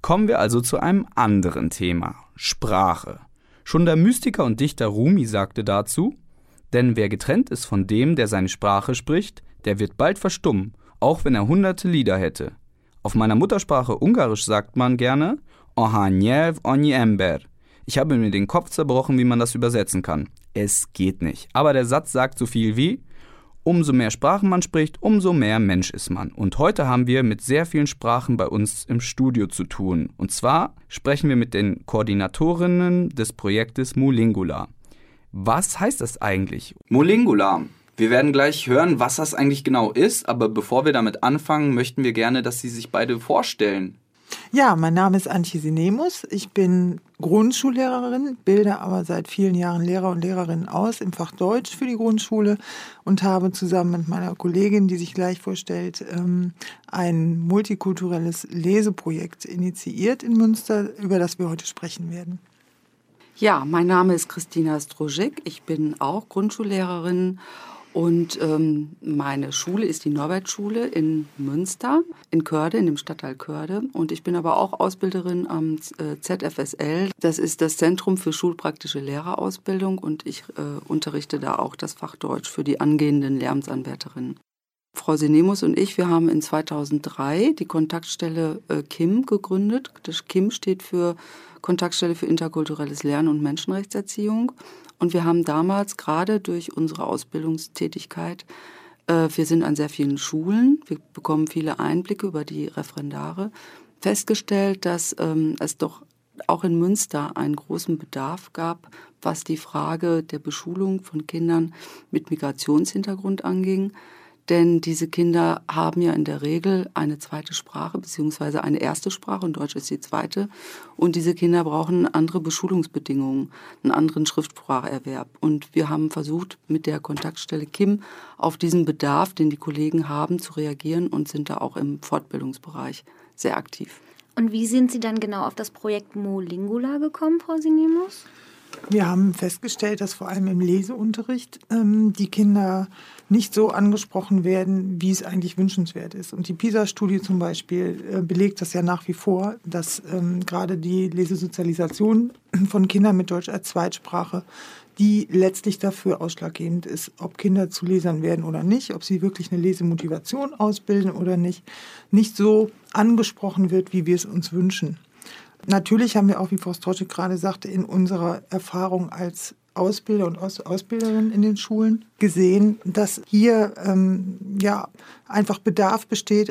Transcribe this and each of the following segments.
Kommen wir also zu einem anderen Thema, Sprache. Schon der Mystiker und Dichter Rumi sagte dazu: Denn wer getrennt ist von dem, der seine Sprache spricht, der wird bald verstummen, auch wenn er 100 Lieder hätte. Auf meiner Muttersprache Ungarisch sagt man gerne Aha nyelv, annyi ember. Ich habe mir den Kopf zerbrochen, wie man das übersetzen kann. Es geht nicht. Aber der Satz sagt so viel wie: Umso mehr Sprachen man spricht, umso mehr Mensch ist man. Und heute haben wir mit sehr vielen Sprachen bei uns im Studio zu tun. Und zwar sprechen wir mit den Koordinatorinnen des Projektes Mulingula. Was heißt das eigentlich? Mulingula. Wir werden gleich hören, was das eigentlich genau ist. Aber bevor wir damit anfangen, möchten wir gerne, dass Sie sich beide vorstellen. Ja, mein Name ist Antje Sinemus. Ich bin Grundschullehrerin, bilde aber seit vielen Jahren Lehrer und Lehrerinnen aus im Fach Deutsch für die Grundschule und habe zusammen mit meiner Kollegin, die sich gleich vorstellt, ein multikulturelles Leseprojekt initiiert in Münster, über das wir heute sprechen werden. Ja, mein Name ist Christina Stroschik. Ich bin auch Grundschullehrerin. Und meine Schule ist die Norbertschule in Münster, in Körde, in dem Stadtteil Körde. Und ich bin aber auch Ausbilderin am ZFSL. Das ist das Zentrum für schulpraktische Lehrerausbildung. Und ich unterrichte da auch das Fach Deutsch für die angehenden Lehramtsanwärterinnen. Frau Sinemus und ich, wir haben in 2003 die Kontaktstelle KIM gegründet. Das KIM steht für Kontaktstelle für interkulturelles Lernen und Menschenrechtserziehung. Und wir haben damals gerade durch unsere Ausbildungstätigkeit, wir sind an sehr vielen Schulen, wir bekommen viele Einblicke über die Referendare, festgestellt, dass es doch auch in Münster einen großen Bedarf gab, was die Frage der Beschulung von Kindern mit Migrationshintergrund anging. Denn diese Kinder haben ja in der Regel eine zweite Sprache beziehungsweise eine erste Sprache und Deutsch ist die zweite. Und diese Kinder brauchen andere Beschulungsbedingungen, einen anderen Schriftspracherwerb. Und wir haben versucht, mit der Kontaktstelle KIM auf diesen Bedarf, den die Kollegen haben, zu reagieren und sind da auch im Fortbildungsbereich sehr aktiv. Und wie sind Sie dann genau auf das Projekt Mulingula gekommen, Frau Sinemus? Wir haben festgestellt, dass vor allem im Leseunterricht die Kinder nicht so angesprochen werden, wie es eigentlich wünschenswert ist. Und die PISA-Studie zum Beispiel belegt das ja nach wie vor, dass gerade die Lesesozialisation von Kindern mit Deutsch als Zweitsprache, die letztlich dafür ausschlaggebend ist, ob Kinder zu Lesern werden oder nicht, ob sie wirklich eine Lesemotivation ausbilden oder nicht so angesprochen wird, wie wir es uns wünschen. Natürlich haben wir auch, wie Frau Stroschik gerade sagte, in unserer Erfahrung als Ausbilder und Ausbilderin in den Schulen gesehen, dass hier einfach Bedarf besteht,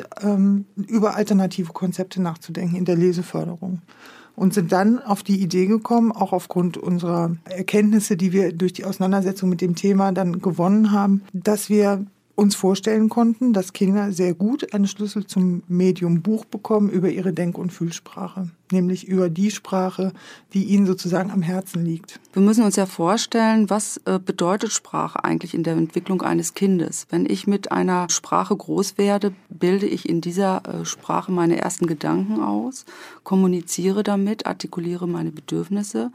über alternative Konzepte nachzudenken in der Leseförderung. Und sind dann auf die Idee gekommen, auch aufgrund unserer Erkenntnisse, die wir durch die Auseinandersetzung mit dem Thema dann gewonnen haben, dass wir uns vorstellen konnten, dass Kinder sehr gut einen Schlüssel zum Medium Buch bekommen über ihre Denk- und Fühlsprache, nämlich über die Sprache, die ihnen sozusagen am Herzen liegt. Wir müssen uns ja vorstellen, was bedeutet Sprache eigentlich in der Entwicklung eines Kindes? Wenn ich mit einer Sprache groß werde, bilde ich in dieser Sprache meine ersten Gedanken aus, kommuniziere damit, artikuliere meine Bedürfnisse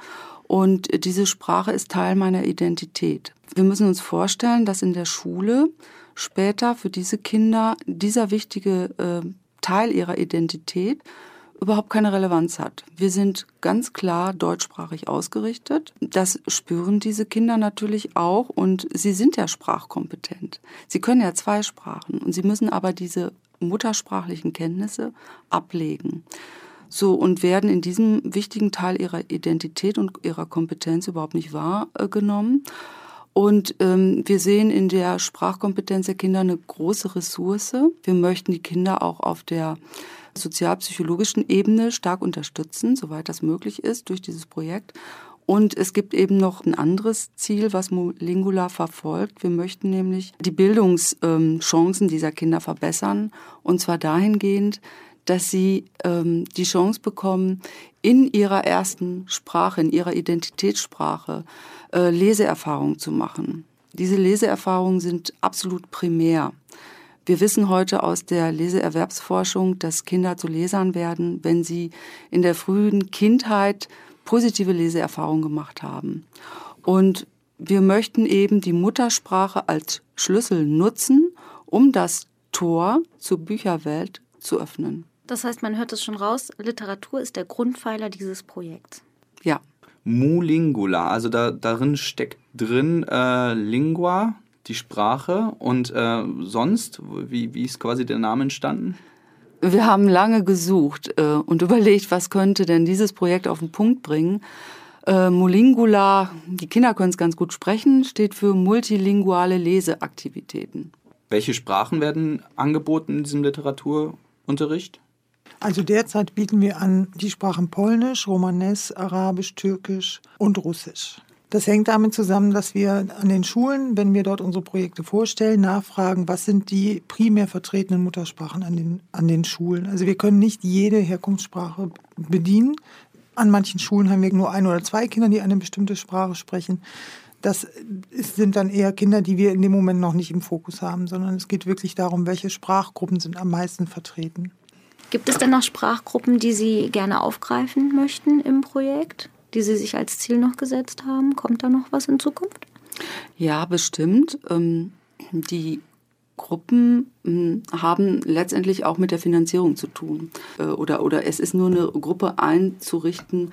und diese Sprache ist Teil meiner Identität. Wir müssen uns vorstellen, dass in der Schule später für diese Kinder dieser wichtige Teil ihrer Identität überhaupt keine Relevanz hat. Wir sind ganz klar deutschsprachig ausgerichtet. Das spüren diese Kinder natürlich auch und sie sind ja sprachkompetent. Sie können ja 2 Sprachen und sie müssen aber diese muttersprachlichen Kenntnisse ablegen. So, und werden in diesem wichtigen Teil ihrer Identität und ihrer Kompetenz überhaupt nicht wahrgenommen. Und wir sehen in der Sprachkompetenz der Kinder eine große Ressource. Wir möchten die Kinder auch auf der sozialpsychologischen Ebene stark unterstützen, soweit das möglich ist, durch dieses Projekt. Und es gibt eben noch ein anderes Ziel, was Mulingula verfolgt. Wir möchten nämlich die Bildungschancen dieser Kinder verbessern. Und zwar dahingehend, dass sie die Chance bekommen, in ihrer ersten Sprache, in ihrer Identitätssprache Leseerfahrungen zu machen. Diese Leseerfahrungen sind absolut primär. Wir wissen heute aus der Leseerwerbsforschung, dass Kinder zu Lesern werden, wenn sie in der frühen Kindheit positive Leseerfahrungen gemacht haben. Und wir möchten eben die Muttersprache als Schlüssel nutzen, um das Tor zur Bücherwelt zu öffnen. Das heißt, man hört es schon raus, Literatur ist der Grundpfeiler dieses Projekts. Ja. Mulingula, also darin steckt drin Lingua, die Sprache, und sonst, wie ist quasi der Name entstanden? Wir haben lange gesucht und überlegt, was könnte denn dieses Projekt auf den Punkt bringen. Mulingula, die Kinder können es ganz gut sprechen, steht für multilinguale Leseaktivitäten. Welche Sprachen werden angeboten in diesem Literaturunterricht? Also derzeit bieten wir an die Sprachen Polnisch, Romanes, Arabisch, Türkisch und Russisch. Das hängt damit zusammen, dass wir an den Schulen, wenn wir dort unsere Projekte vorstellen, nachfragen, was sind die primär vertretenen Muttersprachen an den Schulen. Also wir können nicht jede Herkunftssprache bedienen. An manchen Schulen haben wir nur 1 oder 2 Kinder, die eine bestimmte Sprache sprechen. Das sind dann eher Kinder, die wir in dem Moment noch nicht im Fokus haben, sondern es geht wirklich darum, welche Sprachgruppen sind am meisten vertreten. Gibt es denn noch Sprachgruppen, die Sie gerne aufgreifen möchten im Projekt, die Sie sich als Ziel noch gesetzt haben? Kommt da noch was in Zukunft? Ja, bestimmt. Die Gruppen haben letztendlich auch mit der Finanzierung zu tun. Oder es ist nur eine Gruppe einzurichten,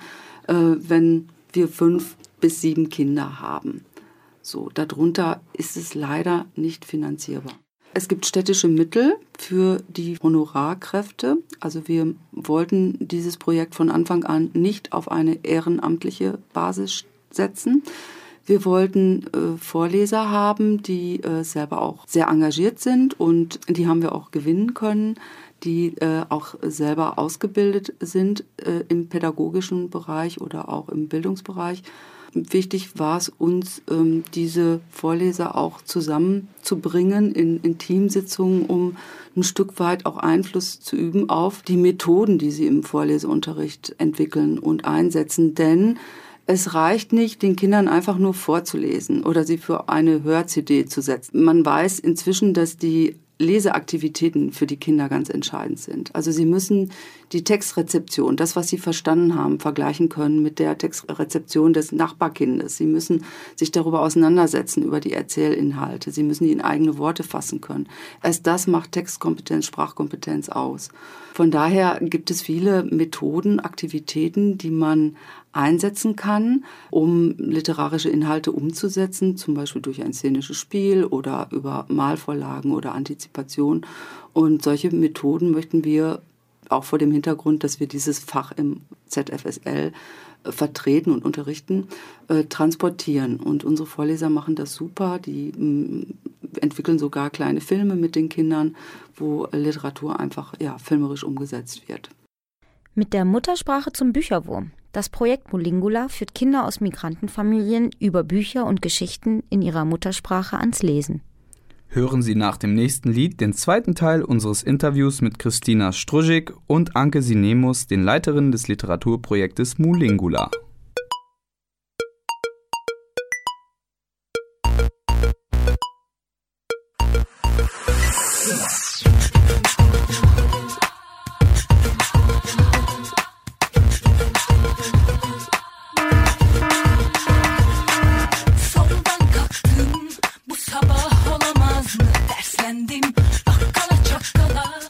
wenn wir 5 bis 7 Kinder haben. So, darunter ist es leider nicht finanzierbar. Es gibt städtische Mittel für die Honorarkräfte. Also wir wollten dieses Projekt von Anfang an nicht auf eine ehrenamtliche Basis setzen. Wir wollten Vorleser haben, die selber auch sehr engagiert sind, und die haben wir auch gewinnen können, die auch selber ausgebildet sind im pädagogischen Bereich oder auch im Bildungsbereich. Wichtig war es uns, diese Vorleser auch zusammenzubringen in Teamsitzungen, um ein Stück weit auch Einfluss zu üben auf die Methoden, die sie im Vorleseunterricht entwickeln und einsetzen. Denn es reicht nicht, den Kindern einfach nur vorzulesen oder sie für eine Hör-CD zu setzen. Man weiß inzwischen, dass die Leseaktivitäten für die Kinder ganz entscheidend sind. Also sie müssen die Textrezeption, das, was sie verstanden haben, vergleichen können mit der Textrezeption des Nachbarkindes. Sie müssen sich darüber auseinandersetzen, über die Erzählinhalte. Sie müssen die in eigene Worte fassen können. Erst das macht Textkompetenz, Sprachkompetenz aus. Von daher gibt es viele Methoden, Aktivitäten, die man einsetzen kann, um literarische Inhalte umzusetzen, zum Beispiel durch ein szenisches Spiel oder über Malvorlagen oder Antizipation. Und solche Methoden möchten wir auch vor dem Hintergrund, dass wir dieses Fach im ZFSL vertreten und unterrichten, transportieren. Und unsere Vorleser machen das super. Die entwickeln sogar kleine Filme mit den Kindern, wo Literatur einfach filmerisch umgesetzt wird. Mit der Muttersprache zum Bücherwurm. Das Projekt Mulingula führt Kinder aus Migrantenfamilien über Bücher und Geschichten in ihrer Muttersprache ans Lesen. Hören Sie nach dem nächsten Lied den zweiten Teil unseres Interviews mit Christina Struzik und Anke Sinemus, den Leiterinnen des Literaturprojektes Mulingula.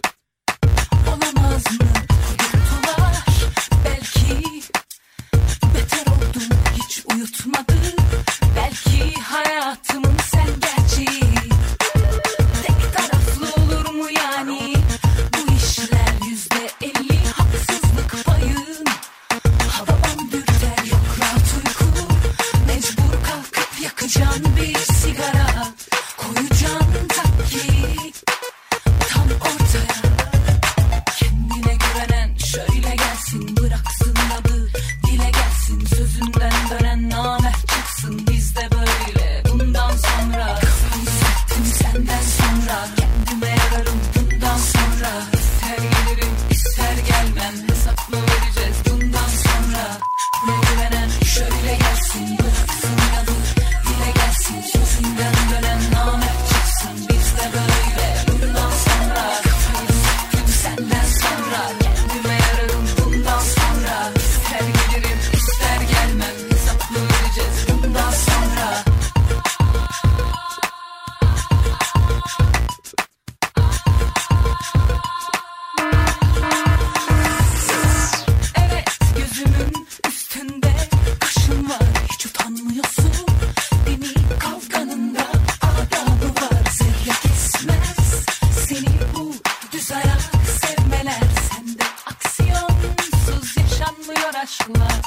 Olamaz mı? Yurtlar belki zor aşklar.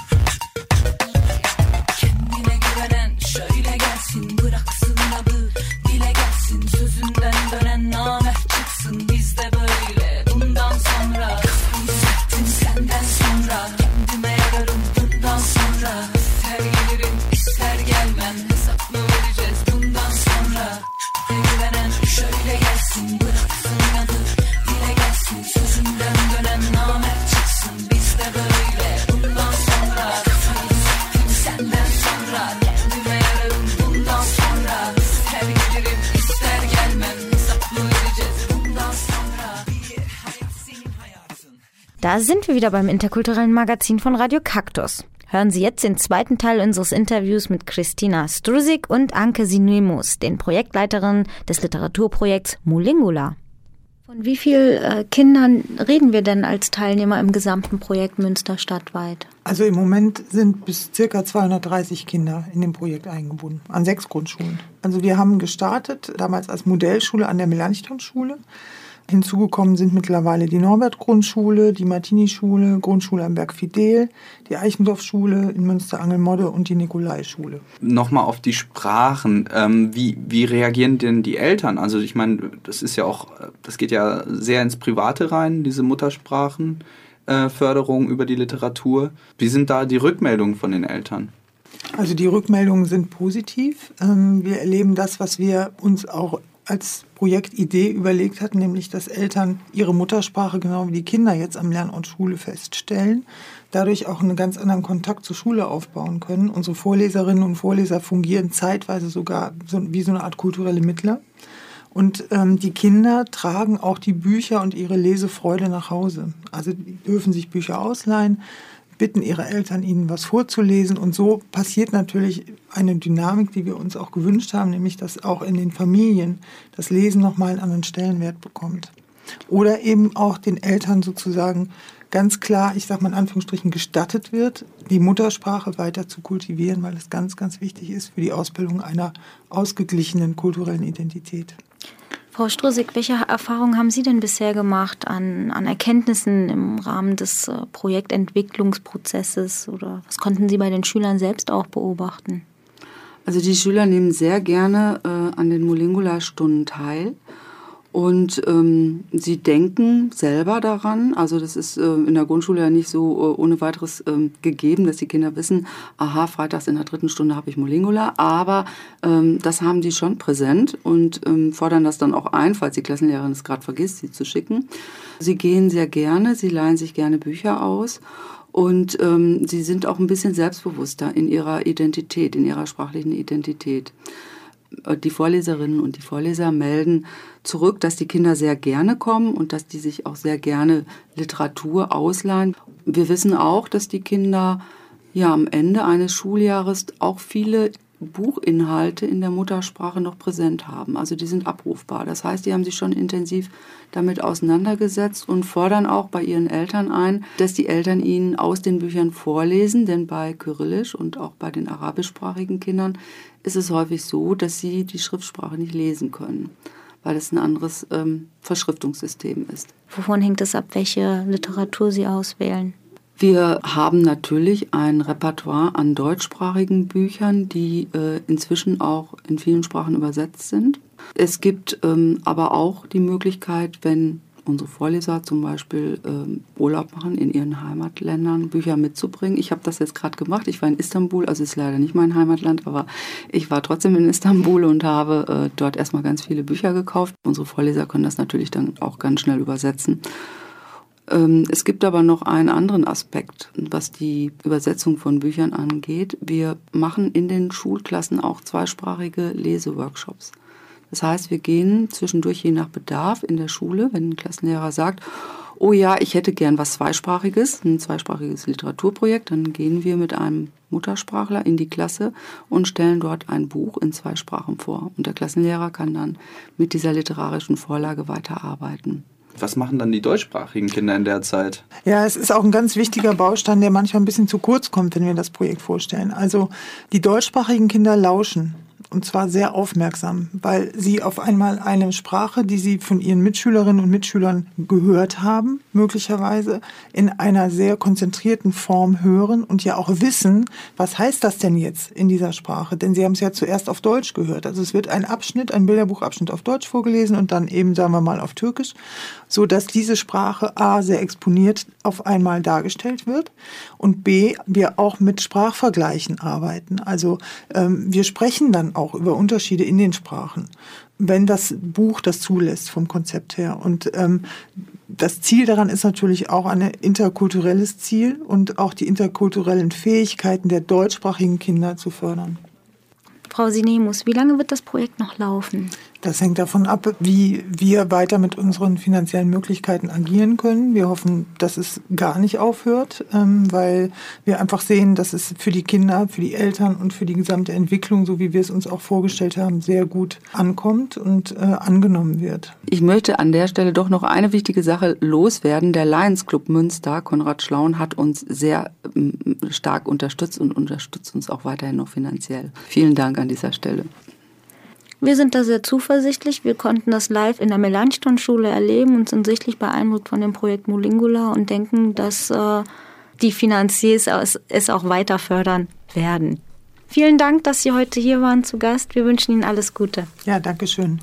Kendine güvenen şöyle gelsin, bıraksın adı dile gelsin. Sözünden dönen namert çıksın, bizde böyle bundan sonra. Hissettim senden sonra, kendime yararım bundan sonra. İster gelirim ister gelmem, hesap mı vereceğiz bundan sonra. Güvenen şöyle gelsin, bıraksın adı dile gelsin. Sözünden dönen namert çıksın, bizde böyle bundan sonra. Hissettim senden sonra, kendime yararım bundan sonra. İster gelirim ister gelmem, hesap mı vereceğiz bundan sonra. Bir hayat senin hayatın. Da sind wir wieder beim interkulturellen Magazin von Radio Kaktus. Hören Sie jetzt den zweiten Teil unseres Interviews mit Christina Strusik und Anke Sinemus, den Projektleiterinnen des Literaturprojekts Mulingula. Von wie vielen Kindern reden wir denn als Teilnehmer im gesamten Projekt Münster stadtweit? Also im Moment sind bis ca. 230 Kinder in dem Projekt eingebunden, an 6 Grundschulen. Also wir haben gestartet, damals als Modellschule an der Melanchthon-Schule. Hinzugekommen sind mittlerweile die Norbert-Grundschule, die Martini-Schule, Grundschule am Berg Fidel, die Eichendorff-Schule in Münster-Angelmodde und die Nikolai-Schule. Nochmal auf die Sprachen. Wie reagieren denn die Eltern? Also ich meine, das geht ja sehr ins Private rein, diese Muttersprachenförderung über die Literatur. Wie sind da die Rückmeldungen von den Eltern? Also die Rückmeldungen sind positiv. Wir erleben das, was wir uns auch als Projektidee überlegt hatten, nämlich dass Eltern ihre Muttersprache genau wie die Kinder jetzt am Lernort Schule feststellen, dadurch auch einen ganz anderen Kontakt zur Schule aufbauen können. Unsere Vorleserinnen und Vorleser fungieren zeitweise sogar wie so eine Art kulturelle Mittler. Und die Kinder tragen auch die Bücher und ihre Lesefreude nach Hause. Also die dürfen sich Bücher ausleihen, bitten ihre Eltern, ihnen was vorzulesen. Und so passiert natürlich eine Dynamik, die wir uns auch gewünscht haben, nämlich dass auch in den Familien das Lesen nochmal einen anderen Stellenwert bekommt. Oder eben auch den Eltern sozusagen ganz klar, ich sage mal in Anführungsstrichen, gestattet wird, die Muttersprache weiter zu kultivieren, weil es ganz, ganz wichtig ist für die Ausbildung einer ausgeglichenen kulturellen Identität. Frau Strusik, welche Erfahrungen haben Sie denn bisher gemacht an Erkenntnissen im Rahmen des Projektentwicklungsprozesses oder was konnten Sie bei den Schülern selbst auch beobachten? Also die Schüler nehmen sehr gerne an den Mulingula-Stunden teil und sie denken selber daran, also das ist in der Grundschule ja nicht so ohne weiteres gegeben, dass die Kinder wissen, aha, freitags in der 3. Stunde habe ich Mulingula, aber das haben die schon präsent und fordern das dann auch ein, falls die Klassenlehrerin es gerade vergisst, sie zu schicken. Sie gehen sehr gerne, sie leihen sich gerne Bücher aus. Und sie sind auch ein bisschen selbstbewusster in ihrer Identität, in ihrer sprachlichen Identität. Die Vorleserinnen und die Vorleser melden zurück, dass die Kinder sehr gerne kommen und dass die sich auch sehr gerne Literatur ausleihen. Wir wissen auch, dass die Kinder ja am Ende eines Schuljahres auch viele Buchinhalte in der Muttersprache noch präsent haben. Also die sind abrufbar. Das heißt, die haben sich schon intensiv damit auseinandergesetzt und fordern auch bei ihren Eltern ein, dass die Eltern ihnen aus den Büchern vorlesen, denn bei Kyrillisch und auch bei den arabischsprachigen Kindern ist es häufig so, dass sie die Schriftsprache nicht lesen können, weil es ein anderes Verschriftungssystem ist. Wovon hängt es ab, welche Literatur Sie auswählen? Wir haben natürlich ein Repertoire an deutschsprachigen Büchern, die inzwischen auch in vielen Sprachen übersetzt sind. Es gibt aber auch die Möglichkeit, wenn unsere Vorleser zum Beispiel Urlaub machen in ihren Heimatländern, Bücher mitzubringen. Ich habe das jetzt gerade gemacht. Ich war in Istanbul, also ist leider nicht mein Heimatland, aber ich war trotzdem in Istanbul und habe dort erstmal ganz viele Bücher gekauft. Unsere Vorleser können das natürlich dann auch ganz schnell übersetzen. Es gibt aber noch einen anderen Aspekt, was die Übersetzung von Büchern angeht. Wir machen in den Schulklassen auch zweisprachige Leseworkshops. Das heißt, wir gehen zwischendurch je nach Bedarf in der Schule, wenn ein Klassenlehrer sagt, oh ja, ich hätte gern was Zweisprachiges, ein zweisprachiges Literaturprojekt, dann gehen wir mit einem Muttersprachler in die Klasse und stellen dort ein Buch in 2 Sprachen vor. Und der Klassenlehrer kann dann mit dieser literarischen Vorlage weiterarbeiten. Was machen dann die deutschsprachigen Kinder in der Zeit? Ja, es ist auch ein ganz wichtiger Baustein, der manchmal ein bisschen zu kurz kommt, wenn wir das Projekt vorstellen. Also die deutschsprachigen Kinder lauschen und zwar sehr aufmerksam, weil sie auf einmal eine Sprache, die sie von ihren Mitschülerinnen und Mitschülern gehört haben, möglicherweise in einer sehr konzentrierten Form hören und ja auch wissen, was heißt das denn jetzt in dieser Sprache? Denn sie haben es ja zuerst auf Deutsch gehört. Also es wird ein Bilderbuchabschnitt auf Deutsch vorgelesen und dann eben, sagen wir mal, auf Türkisch, so dass diese Sprache A, sehr exponiert auf einmal dargestellt wird und B, wir auch mit Sprachvergleichen arbeiten. Also wir sprechen dann auch über Unterschiede in den Sprachen, wenn das Buch das zulässt vom Konzept her. Und das Ziel daran ist natürlich auch ein interkulturelles Ziel und auch die interkulturellen Fähigkeiten der deutschsprachigen Kinder zu fördern. Frau Sinemus, wie lange wird das Projekt noch laufen? Das hängt davon ab, wie wir weiter mit unseren finanziellen Möglichkeiten agieren können. Wir hoffen, dass es gar nicht aufhört, weil wir einfach sehen, dass es für die Kinder, für die Eltern und für die gesamte Entwicklung, so wie wir es uns auch vorgestellt haben, sehr gut ankommt und angenommen wird. Ich möchte an der Stelle doch noch eine wichtige Sache loswerden. Der Lions Club Münster, Konrad Schlaun, hat uns sehr stark unterstützt und unterstützt uns auch weiterhin noch finanziell. Vielen Dank an dieser Stelle. Wir sind da sehr zuversichtlich. Wir konnten das live in der Melanchthon-Schule erleben und sind sichtlich beeindruckt von dem Projekt Mulingula und denken, dass die Finanziers es auch weiter fördern werden. Vielen Dank, dass Sie heute hier waren zu Gast. Wir wünschen Ihnen alles Gute. Ja, danke schön.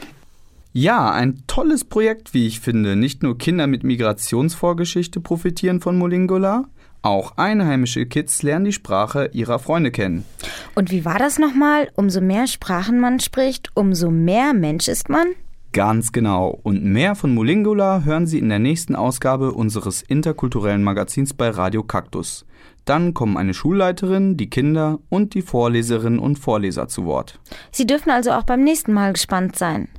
Ja, ein tolles Projekt, wie ich finde. Nicht nur Kinder mit Migrationsvorgeschichte profitieren von Mulingula, auch einheimische Kids lernen die Sprache ihrer Freunde kennen. Und wie war das nochmal? Umso mehr Sprachen man spricht, umso mehr Mensch ist man? Ganz genau. Und mehr von Mulingula hören Sie in der nächsten Ausgabe unseres interkulturellen Magazins bei Radio Kaktus. Dann kommen eine Schulleiterin, die Kinder und die Vorleserinnen und Vorleser zu Wort. Sie dürfen also auch beim nächsten Mal gespannt sein.